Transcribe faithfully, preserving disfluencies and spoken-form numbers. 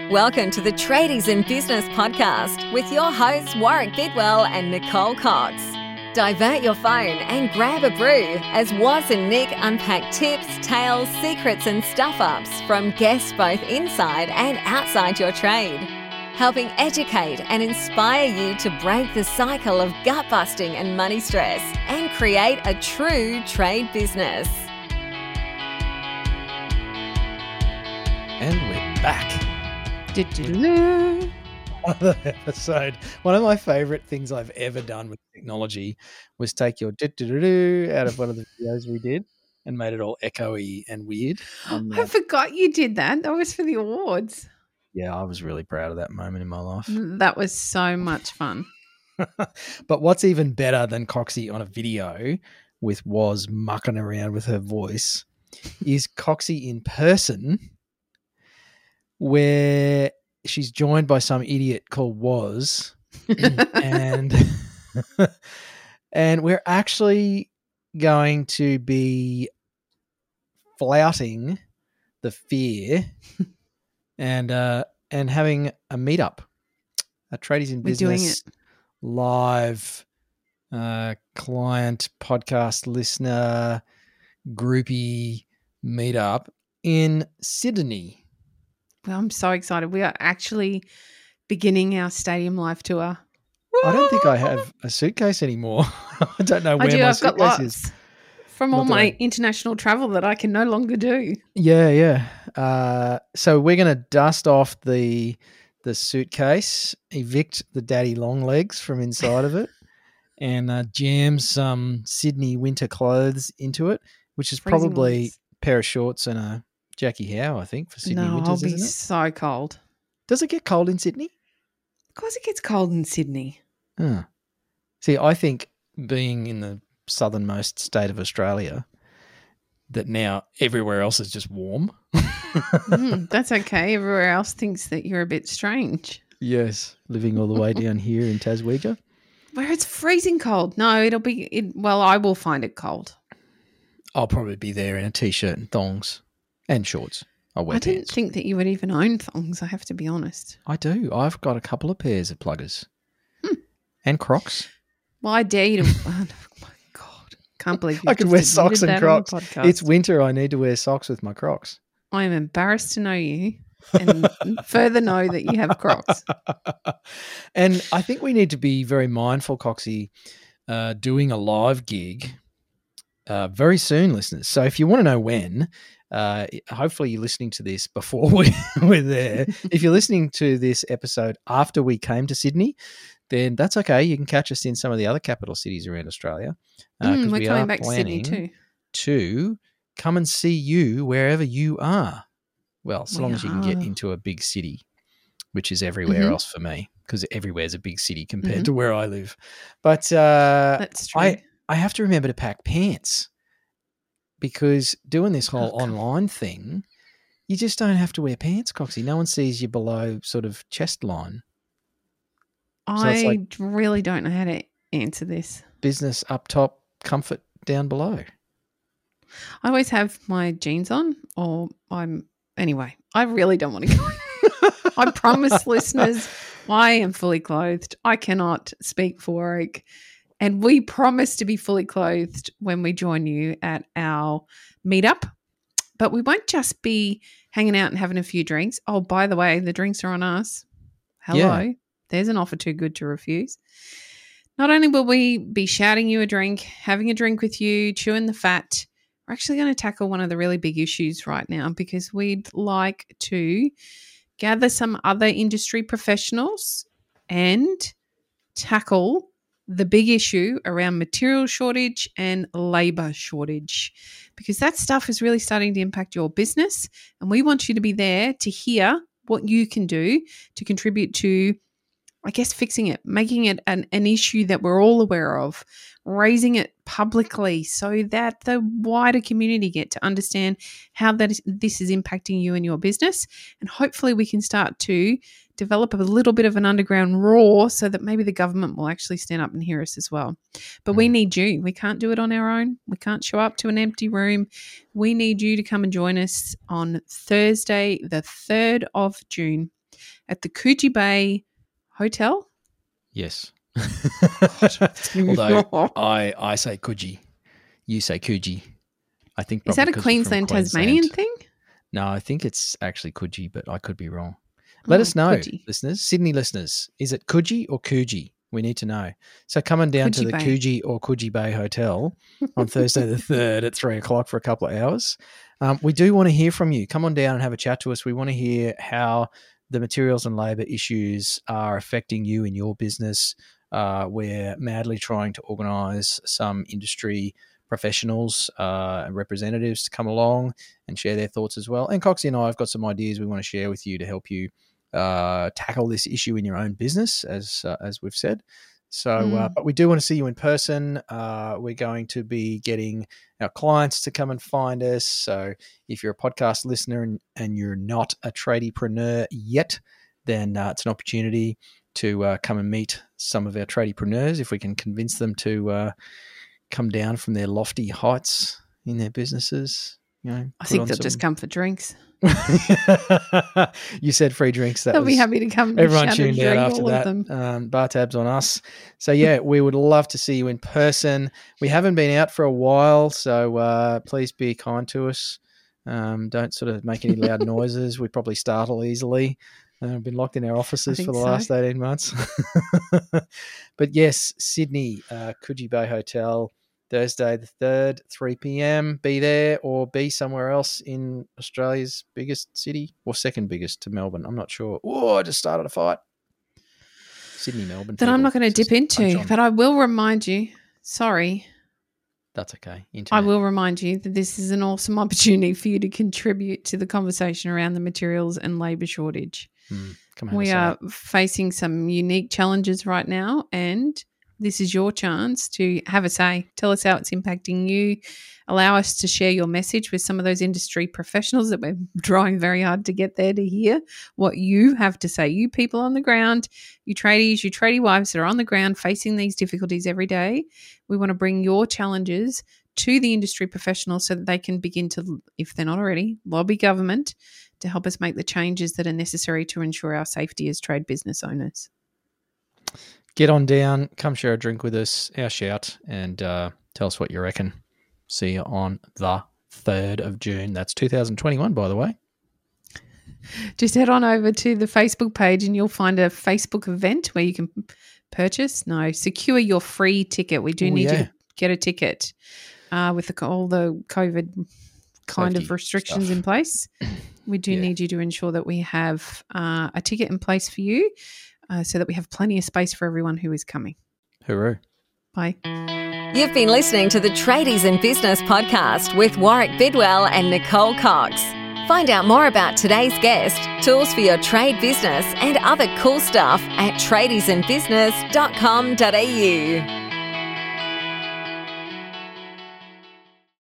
Welcome to the Tradies in Business podcast with your hosts Warwick Bidwell and Nicole Cox. Divert your phone and grab a brew as Waz and Nick unpack tips, tales, secrets and stuff-ups from guests both inside and outside your trade, helping educate and inspire you to break the cycle of gut-busting and money stress and create a true trade business. And we're back. Another episode. One of my favourite things I've ever done with technology was take your do-do-do-do out of one of the videos we did and made it all echoey and weird. And, I uh, forgot you did that. That was for the awards. yeah, I was really proud of that moment in my life. That was so much fun. But what's even better than Coxie on a video with Waz mucking around with her voice is Coxie in person, where she's joined by some idiot called Waz, and and we're actually going to be flouting the fear and uh, and having a meetup, a Tradies in We're doing Business it. live uh, client podcast listener groupie meetup in Sydney. Well, I'm so excited. We are actually beginning our Stadium Live tour. I don't think I have a suitcase anymore. I don't know where I do. my I've got suitcase lots is. from Not all that my I- international travel that I can no longer do. Yeah, yeah. Uh, so we're going to dust off the the suitcase, evict the daddy long legs from inside of it, and uh, jam some Sydney winter clothes into it, which is Freezing probably ones. a pair of shorts and a Jackie Howe, I think, for Sydney No, winters, I'll be isn't it? so cold. Does it get cold in Sydney? Of course it gets cold in Sydney. Huh. See, I think being in the southernmost state of Australia, that now everywhere else is just warm. Mm, that's okay. Everywhere else thinks that you're a bit strange. Yes, living all the way down here in Taswegia. Where it's freezing cold. No, it'll be, it, well, I will find it cold. I'll probably be there in a t-shirt and thongs and shorts. I'll wear I didn't pants. think that you would even own thongs, I have to be honest. I do. I've got a couple of pairs of pluggers. And Crocs. Well, I dare you to. Oh, my God. Can't believe you I can wear socks and Crocs. It's winter. I need to wear socks with my Crocs. I am embarrassed to know you and further know that you have Crocs. And I think we need to be very mindful, Coxie, uh, doing a live gig uh, very soon, listeners. So if you want to know when, uh, hopefully you're listening to this before we, we're there. If you're listening to this episode after we came to Sydney, then that's okay. You can catch us in some of the other capital cities around Australia. Uh, 'cause Mm, we're we coming are back to Sydney planning too. to come and see you wherever you are. Well, so We long as you can get are. into a big city, which is everywhere Mhm. else for me, because everywhere's a big city compared Mhm. to where I live. But uh, That's true. I I have to remember to pack pants, because doing this whole Oh, come on. online thing, you just don't have to wear pants, Coxie. No one sees you below sort of chest line. So I it's like really don't know how to answer this. business up top, comfort down below. I always have my jeans on, or I'm. Anyway, I really don't want to go. I promise, listeners, I am fully clothed. I cannot speak for Warwick. And we promise to be fully clothed when we join you at our meetup. But we won't just be hanging out and having a few drinks. Oh, by the way, the drinks are on us. Hello. Yeah. There's an offer too good to refuse. Not only will we be shouting you a drink, having a drink with you, chewing the fat, we're actually going to tackle one of the really big issues right now, because we'd like to gather some other industry professionals and tackle the big issue around material shortage and labour shortage, because that stuff is really starting to impact your business. And we want you to be there to hear what you can do to contribute to, I guess, fixing it, making it an, an issue that we're all aware of, raising it publicly so that the wider community get to understand how that is, this is impacting you and your business. And hopefully we can start to develop a little bit of an underground roar so that maybe the government will actually stand up and hear us as well. But we need you. We can't do it on our own. We can't show up to an empty room. We need you to come and join us on Thursday, the third of June. at the Coogee Bay Hotel. Yes. Although I, I say Coogee, you say Coogee. I think Is that a 'cause you're from Queensland, Tasmanian Queensland. thing? No, I think it's actually Coogee, but I could be wrong. Let Oh, us know, Coogee. listeners, Sydney listeners. Is it Coogee or Coogee? We need to know. So coming down to Coogee the Bay. Coogee or Coogee Bay Hotel on Thursday the third at three o'clock for a couple of hours. Um, we do want to hear from you. Come on down and have a chat to us. We want to hear how the materials and labour issues are affecting you in your business. Uh, we're madly trying to organise some industry professionals uh, and representatives to come along and share their thoughts as well. And Coxie and I have got some ideas we want to share with you to help you uh, tackle this issue in your own business, as uh, as we've said. So, uh, Mm. but we do want to see you in person. Uh, we're going to be getting our clients to come and find us. So if you're a podcast listener and, and you're not a tradiepreneur yet, then uh, it's an opportunity to uh, come and meet some of our tradiepreneurs if we can convince them to uh, come down from their lofty heights in their businesses. You know, I put think on they'll some- just come for drinks. You said free drinks. That They'll was, be happy to come. everyone shout and tuned out drink, after all of that. them. Um, bar tabs on us. So yeah, we would love to see you in person. We haven't been out for a while, so uh, please be kind to us. Um, don't sort of make any loud noises. We probably startle easily. Uh, we've been locked in our offices think for the so. last eighteen months. But yes, Sydney, uh, Coogee Bay Hotel, Thursday the third, three p.m. Be there or be somewhere else in Australia's biggest city or second biggest to Melbourne. I'm not sure. Oh, I just started a fight. Sydney, Melbourne. That I'm people. not going to It's dip just punch into, on. but I will remind you. Sorry, That's okay. I Internet. will remind you that this is an awesome opportunity for you to contribute to the conversation around the materials and labour shortage. Hmm, come have We a say. are facing some unique challenges right now, and this is your chance to have a say. Tell us how it's impacting you. Allow us to share your message with some of those industry professionals that we're trying very hard to get there to hear what you have to say. You people on the ground, you tradies, you tradie wives that are on the ground facing these difficulties every day. We want to bring your challenges to the industry professionals so that they can begin to, if they're not already, lobby government to help us make the changes that are necessary to ensure our safety as trade business owners. Get on down, come share a drink with us, our shout, and uh, tell us what you reckon. See you on the third of June. That's two thousand twenty-one, by the way. Just head on over to the Facebook page and you'll find a Facebook event where you can purchase, no, secure your free ticket. We do Oh, need you yeah. to get a ticket uh, with the, all the COVID kind Safety of restrictions stuff. in place. We do Yeah. need you to ensure that we have uh, a ticket in place for you uh, so that we have plenty of space for everyone who is coming. Hooroo. Bye. You've been listening to the Tradies in Business podcast with Warwick Bidwell and Nicole Cox. Find out more about today's guest, tools for your trade business, and other cool stuff at tradies in business dot com dot a u.